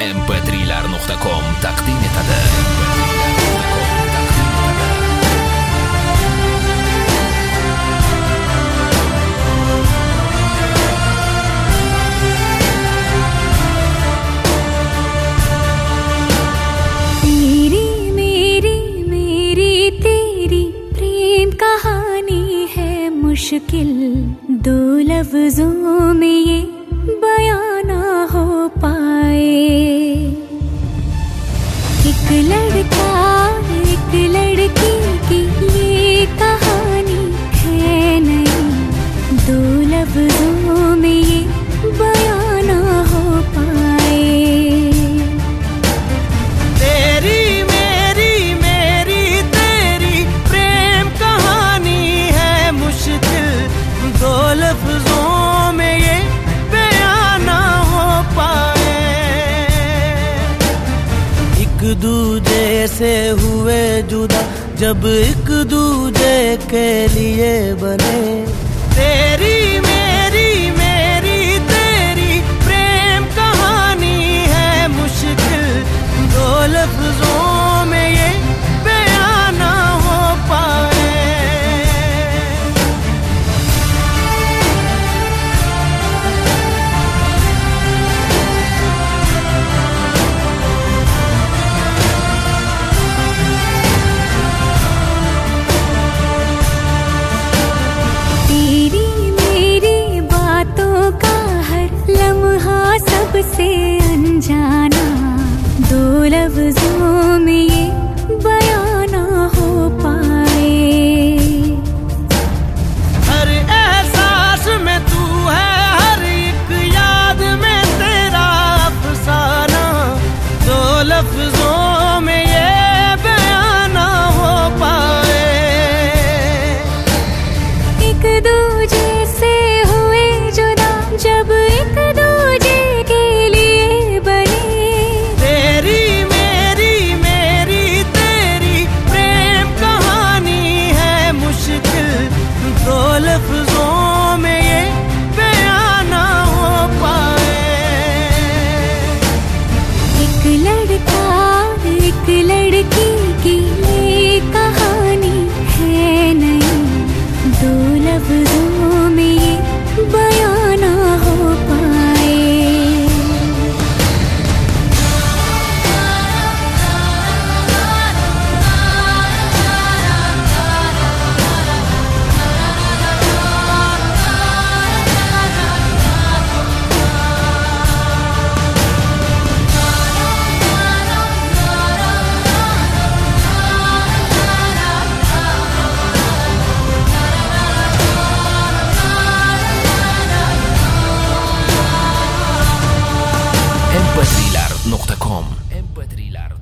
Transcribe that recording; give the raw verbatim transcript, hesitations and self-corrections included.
em p three lar nuqta com taqdim etadi. मेरी मेरी मेरी तेरी प्रेम कहानी है मुश्किल, दो लफ्जों में ये बयां ना हो पाए। एक लड़का एक लड़की की ये कहानी है नहीं, दो लफ्जों में ये बयां ना हो पाए। तेरी मेरी मेरी तेरी प्रेम कहानी है मुश्किल, दो लफ्जों में ये बयां ना हो पाए। एक दूजे से हुए जुदा जब एक दूजे के लिए बने। तेरी मेरी मेरी तेरी प्रेम कहानी है मुश्किल, दो लफ्जों में ये बयां ना हो पाए। तेरी मेरी बातों का हर लम्हा सबसे अनजाना, दो लफ्जों में ये बयां ना हो पाए। हर एहसास में तू है, हर एक याद में तेरा अफसाना, दो लफ्जों में ये बयां ना हो पाए। एक दूजे से हुए जुदा जब एक दूजे के लिए बने। तेरी मेरी मेरी तेरी प्रेम कहानी है मुश्किल, दो लफ्जों में ये बयां ना हो पाए। एक लड़का एक लड़की की ये कहानी है नहीं, दो लफ्जों में ये बयां ना हो पाए। em p three lar nuqta com em p three lar